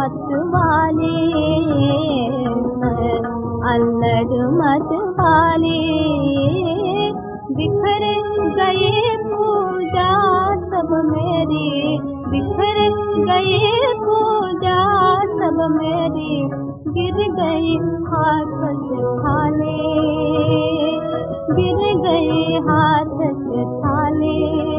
मत वाले, अल्लड़ मत वाले। बिखर गए पूजा सब मेरी, बिखर गए पूजा सब मेरी, गिर गई हाथ से थाले, गिर गए हाथ से थाले।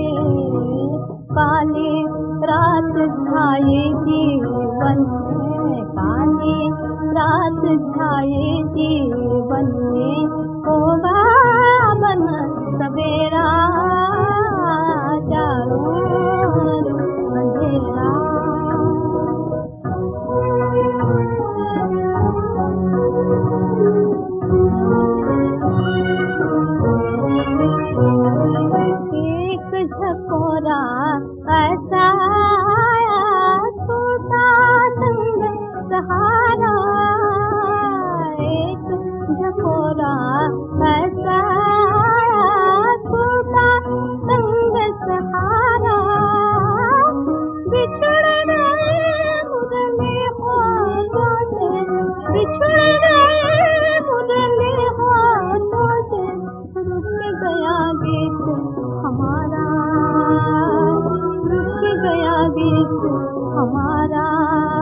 काली रात छाए जीवन में, काली रात छाए जीवन में, होगा मन सवेरा चारों अंधेरा। एक झकोरा ऐसा आया, टूटा संग सहारा। एक झकोरा ऐसा आया, टूटा संग सहारा। बिछड़ गए मुरली हाथों से, बिछड़ गए मुरली हाथों से, रुक गया गीत हमारा, रुक गया गीत हमारा।